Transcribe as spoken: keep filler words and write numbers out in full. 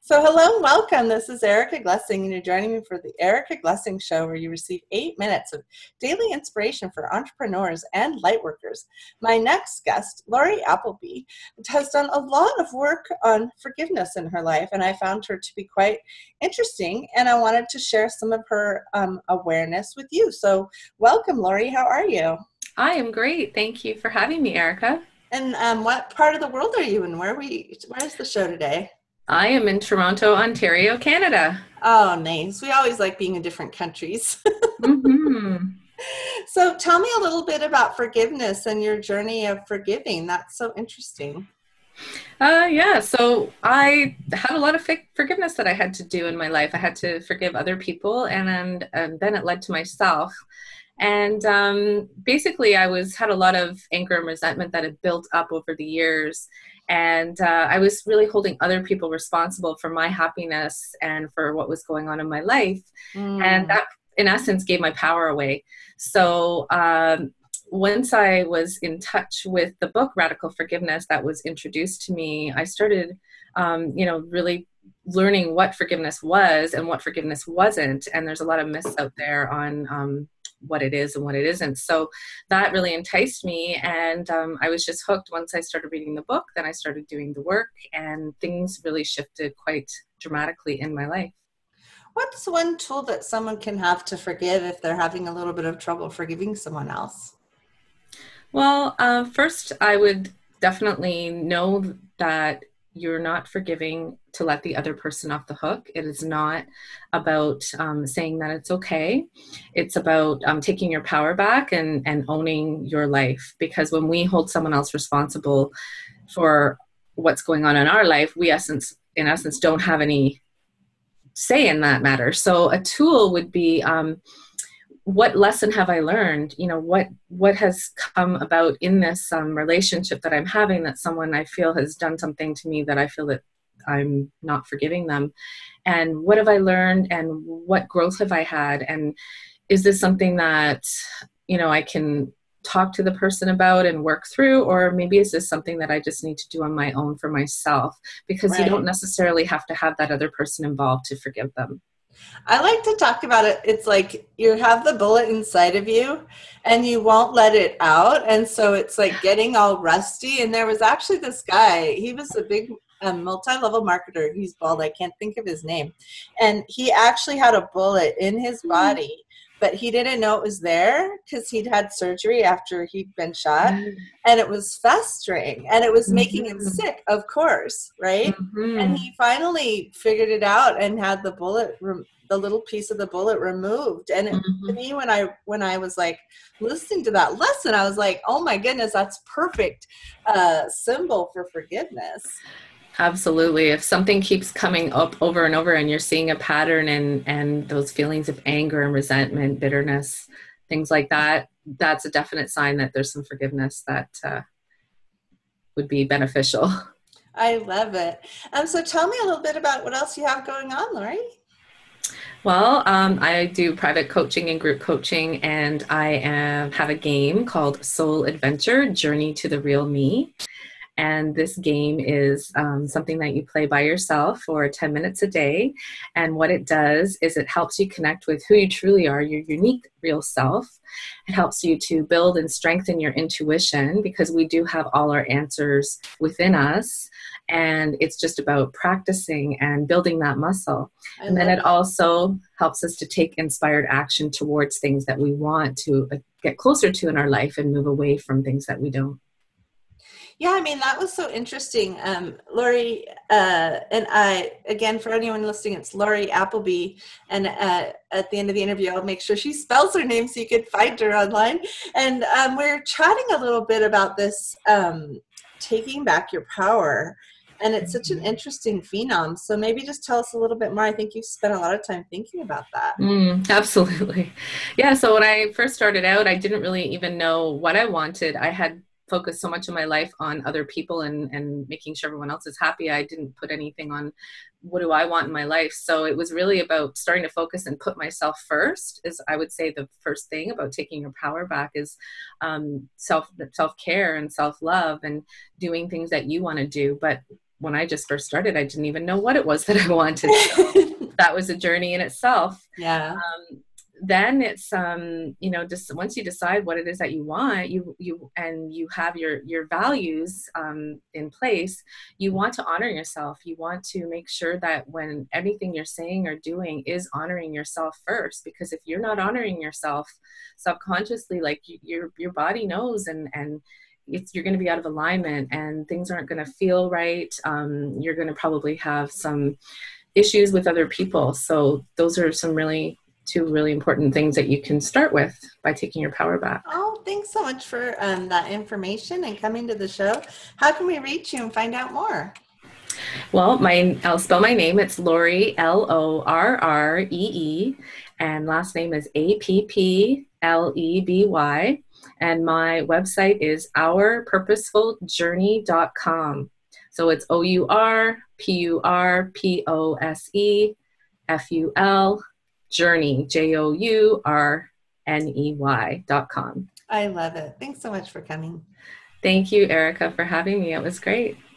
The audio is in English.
So hello and welcome. This is Erica Glessing, and you're joining me for the Erica Glessing Show, where you receive eight minutes of daily inspiration for entrepreneurs and lightworkers. My next guest, Lori Appleby, has done a lot of work on forgiveness in her life, and I found her to be quite interesting, and I wanted to share some of her um, awareness with you. So welcome, Lori. How are you? I am great. Thank you for having me, Erica. And um, what part of the world are you in? Where are we? Where is the show today? I am in Toronto, Ontario, Canada. Oh, nice. We always like being in different countries. Mm-hmm. So tell me a little bit about forgiveness and your journey of forgiving. That's so interesting. Uh, yeah, so I had a lot of fi- forgiveness that I had to do in my life. I had to forgive other people, and, and, and then it led to myself. And um, basically, I was had a lot of anger and resentment that had built up over the years. And uh, I was really holding other people responsible for my happiness and for what was going on in my life. And Mm. that, in essence, gave my power away. So um, once I was in touch with the book Radical Forgiveness that was introduced to me, I started, um, you know, really learning what forgiveness was and what forgiveness wasn't. And there's a lot of myths out there on um, what it is and what it isn't. So that really enticed me. And um, I was just hooked once I started reading the book. Then I started doing the work, and things really shifted quite dramatically in my life. What's one tool that someone can have to forgive if they're having a little bit of trouble forgiving someone else? Well, uh, first, I would definitely know that you're not forgiving to let the other person off the hook. It is not about um, saying that it's okay. It's about um, taking your power back and, and owning your life. Because when we hold someone else responsible for what's going on in our life, we essence, in essence, don't have any say in that matter. So a tool would be, um, what lesson have I learned? You know, what what has come about in this um, relationship that I'm having, that someone I feel has done something to me that I feel that I'm not forgiving them? And what have I learned, and what growth have I had? And is this something that, you know, I can talk to the person about and work through, or maybe is this something that I just need to do on my own for myself? Because you don't Right. necessarily have to have that other person involved to forgive them. I like to talk about it. It's like you have the bullet inside of you and you won't let it out. And so it's like getting all rusty. And there was actually this guy, he was a big um, multi-level marketer. He's bald. I can't think of his name. And he actually had a bullet in his body, but he didn't know it was there because he'd had surgery after he'd been shot. And it was festering and it was making him Mm-hmm. sick, of course, right? And Mm-hmm. he finally figured it out and had the bullet rem- the little piece of the bullet removed. And it, to Mm-hmm. me, when I when I was like listening to that lesson, I was like, oh my goodness, that's perfect uh, symbol for forgiveness. Absolutely. If something keeps coming up over and over, and you're seeing a pattern, and and those feelings of anger and resentment, bitterness, things like that, that's a definite sign that there's some forgiveness that uh, would be beneficial. I love it. Um, so tell me a little bit about what else you have going on, Lori. Well, um, I do private coaching and group coaching, and I am, have a game called Soul Adventure: Journey to the Real Me. And this game is um, something that you play by yourself for ten minutes a day. And what it does is it helps you connect with who you truly are, your unique real self. It helps you to build and strengthen your intuition, because we do have all our answers within us. And it's just about practicing and building that muscle. I And then love it it. also helps us to take inspired action towards things that we want to uh, get closer to in our life, and move away from things that we don't. Yeah, I mean, that was so interesting. Um, Lori, uh, and I, again, for anyone listening, it's Lori Appleby. And uh, at the end of the interview, I'll make sure she spells her name so you could find her online. And um, we're chatting a little bit about this um, taking back your power. And it's such an interesting phenom. So maybe just tell us a little bit more. I think you've spent a lot of time thinking about that. Mm, absolutely. Yeah. So when I first started out, I didn't really even know what I wanted. I had focused so much of my life on other people, and, and making sure everyone else is happy. I didn't put anything on what do I want in my life. So it was really about starting to focus and put myself first. Is, I would say, the first thing about taking your power back is um, self self-care and self-love, and doing things that you want to do. But when I just first started, I didn't even know what it was that I wanted. So that was a journey in itself. Yeah. Um, then it's, um, you know, just once you decide what it is that you want, you, you, and you have your, your values, um, in place, you want to honor yourself. You want to make sure that when anything you're saying or doing is honoring yourself first, because if you're not honoring yourself subconsciously, like your, your body knows, and, and it's, you're going to be out of alignment and things aren't going to feel right. Um, you're going to probably have some issues with other people. So those are some really two really important things that you can start with by taking your power back. Oh, thanks so much for um, that information and coming to the show. How can we reach you and find out more? Well, my I'll spell my name. It's Loree, L O R R E E, and last name is A P P L E B Y. And my website is our purposeful journey dot com. So it's O U R P U R P O S E F U L journey, J O U R N E Y dot com. I love it. Thanks so much for coming. Thank you, Erica, for having me. It was great.